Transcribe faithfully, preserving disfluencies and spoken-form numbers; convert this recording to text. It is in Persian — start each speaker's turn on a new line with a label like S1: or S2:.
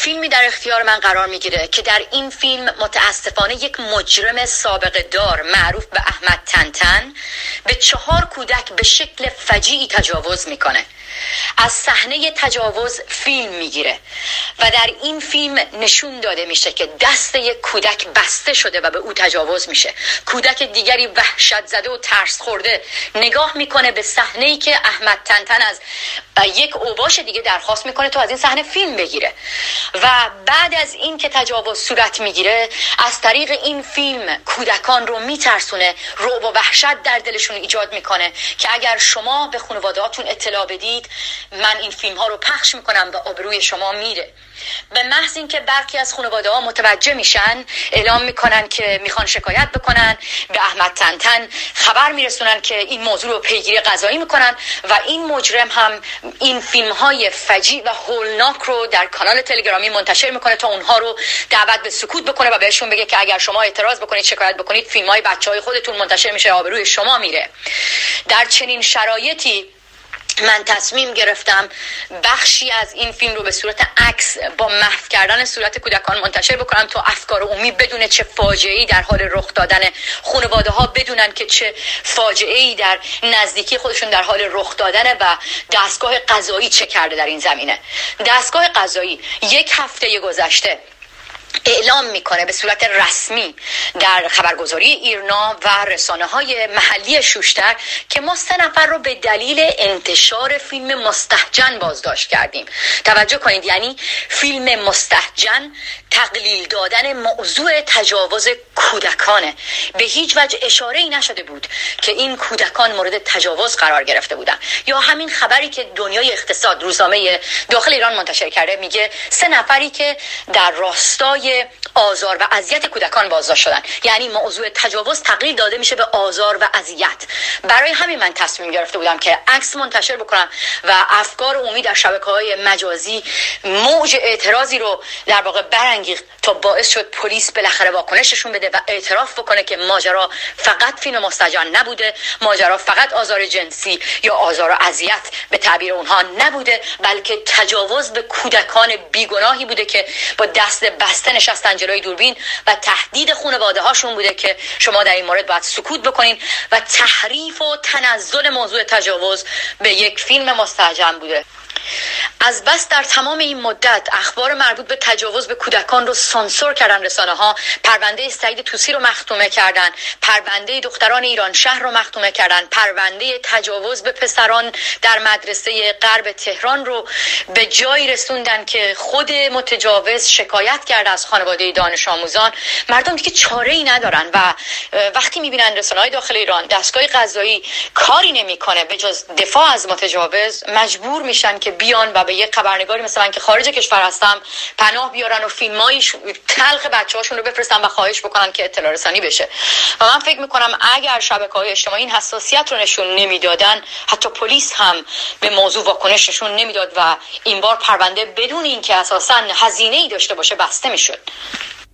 S1: فیلمی در اختیار من قرار میگیره که در این فیلم متاسفانه یک مجرم سابقه دار معروف به احمد تنتن به چهار کودک به شکل فجیعی تجاوز میکنه. از صحنه تجاوز فیلم میگیره و در این فیلم نشون داده میشه که دست یک کودک بسته شده و به او تجاوز میشه. کودک دیگری وحشت زده و ترس خورده نگاه میکنه به صحنه‌ای که احمد تنتن از یک اوباش دیگه درخواست میکنه تو از این صحنه فیلم بگیره و بعد از این که تجاوز صورت میگیره از طریق این فیلم کودکان رو میترسونه، رعب و وحشت در دلشون ایجاد میکنه که اگر شما به خانواده‌هاتون اطلاع بدید من این فیلم ها رو پخش میکنم و آبروی شما میره. به محض اینکه برخی از خانواده ها متوجه میشن اعلام میکنن که میخوان شکایت بکنن، به احمد تنتن خبر میرسونن که این موضوع رو پیگیری قضایی میکنن و این مجرم هم این فیلم های فجیع و هولناک رو در کانال تلگرامی منتشر میکنه تا اونها رو دعوت به سکوت بکنه و بهشون بگه که اگر شما اعتراض بکنید، شکایت بکنید، فیلم های بچه های خودتون منتشر میشه، آبروی شما میره. در چنین شرایطی من تصمیم گرفتم بخشی از این فیلم رو به صورت عکس با محو کردن صورت کودکان منتشر بکنم تا افکار عمومی بدونه چه فاجعه‌ای در حال رخ دادن، خانواده ها بدونن که چه فاجعه‌ای در نزدیکی خودشون در حال رخ دادنه و دستگاه قضایی چه کرده در این زمینه. دستگاه قضایی یک هفته گذشته اعلام میکنه به صورت رسمی در خبرگزاری ایرنا و رسانه‌های محلی شوشتر که ما سه نفر رو به دلیل انتشار فیلم مستهجن بازداشت کردیم. توجه کنید، یعنی فیلم مستهجن تقلیل دادن موضوع تجاوز کودکانه. به هیچ وجه اشاره ای نشده بود که این کودکان مورد تجاوز قرار گرفته بودن. یا همین خبری که دنیای اقتصاد روزنامه داخل ایران منتشر کرده میگه سه نفری که در راستای آزار و اذیت کودکان بازداشت شدن، یعنی موضوع تجاوز تقلیل داده میشه به آزار و اذیت. برای همین من تصمیم گرفته بودم که عکس منتشر بکنم و افکار عمومی در شبکه‌های مجازی موج اعتراضی رو در واقع برانگیخت تا باعث شد پلیس بالاخره واکنششون بده و اعتراف بکنه که ماجرا فقط فیلم مستهجن نبوده، ماجرا فقط آزار جنسی یا آزار و اذیت به تعبیر اونها نبوده، بلکه تجاوز به کودکان بیگناهی بوده که با دست بسته نشستن جلوی دوربین و تهدید خانواده هاشون بوده که شما در این مورد باید سکوت بکنین و تحریف و تنزل موضوع تجاوز به یک فیلم مستهجن بوده. از بس در تمام این مدت اخبار مربوط به تجاوز به کودکان رو سانسور کردن رسانه‌ها، پرونده سعید طوسی رو مختومه کردن، پرونده دختران ایران شهر رو مختومه کردن، پرونده تجاوز به پسران در مدرسه غرب تهران رو به جایی رسوندن که خود متجاوز شکایت کرده از خانواده دانش آموزان. مردم دیگه چاره‌ای ندارن و وقتی می‌بینن رسانه‌های داخل ایران دستگاه قضایی کاری نمی‌کنه به جز دفاع از متجاوز، مجبور میشن که بیان و به یک خبرنگاری مثل من که خارج کشور هستم پناه بیارن و فیلمای تلخ بچه‌هاشون رو بفرستن و خواهش بکنن که اطلاع رسانی بشه. و من فکر میکنم اگر شبکه‌های اجتماعی این حساسیت رو نشون نمیدادن، حتی پلیس هم به موضوع واکنش نشون نمیداد و این بار پرونده بدون اینکه اساساً هزینه‌ای داشته باشه بسته میشد.